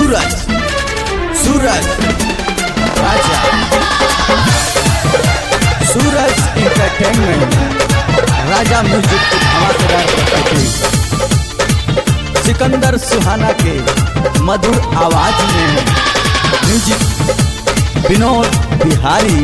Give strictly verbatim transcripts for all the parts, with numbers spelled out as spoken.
सूरज सूरज राजा सूरज entertainment राजा music की धमाकेदार प्रस्तुति सिकंदर सुहाना के मधुर आवाज में म्यूजिक विनोद बिहारी।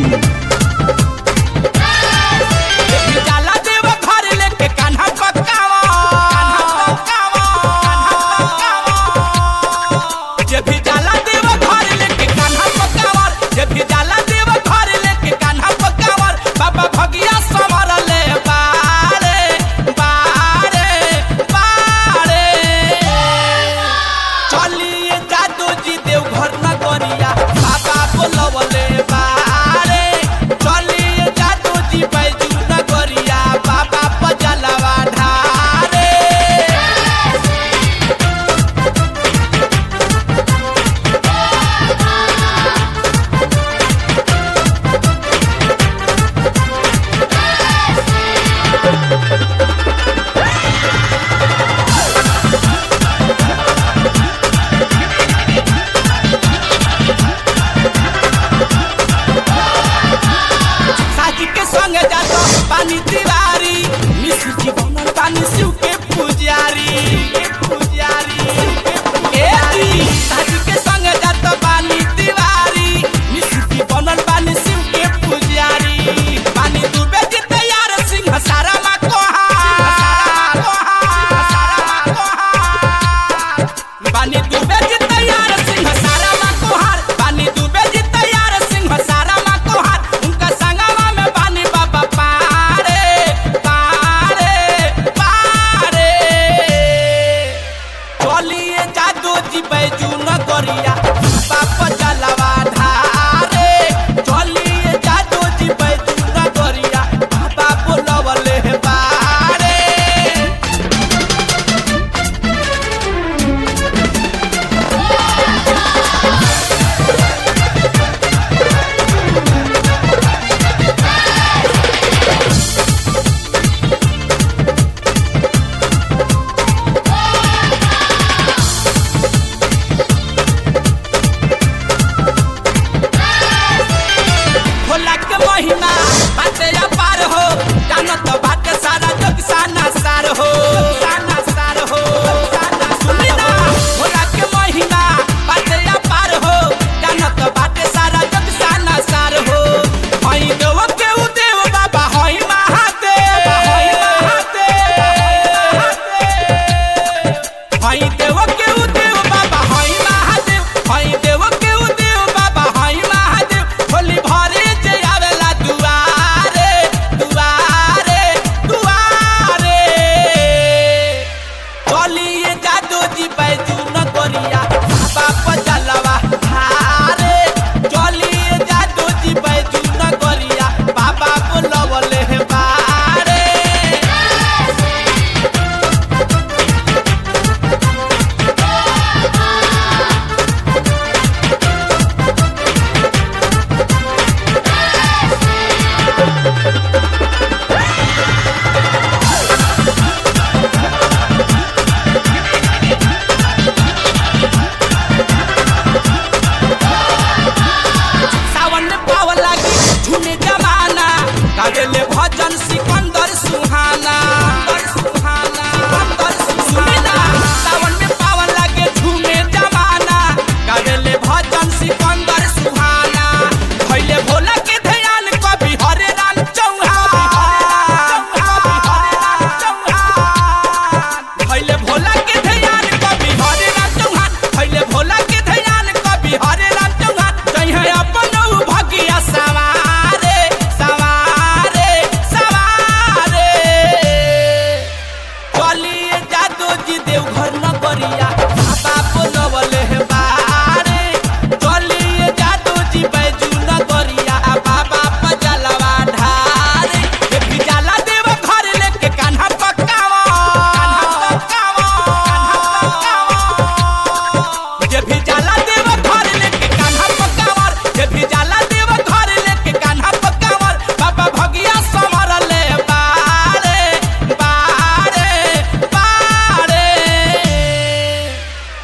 पानी तिवारी मिश्र जी बनल पानी शिव के पुजारी पुजारी ए दी साजी के संग जात पानी तिवारी मिश्र जी बनल पानी शिव के पुजारी। पानी डूबे जी तैयार सिंह सारा मा कोहा पानी डूबे जी तैयार सिंह सारा मा कोहार पानी डूबे जी तैयार सिंह सारा मा कोहार उनका संगवा में पानी बाबा बैजू नगरिया बापा चलावा ढारे चलिए जादू जी बैजू नगरिया बाबा बोलवले बारे।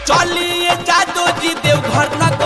चलिए जादू जी देवघर न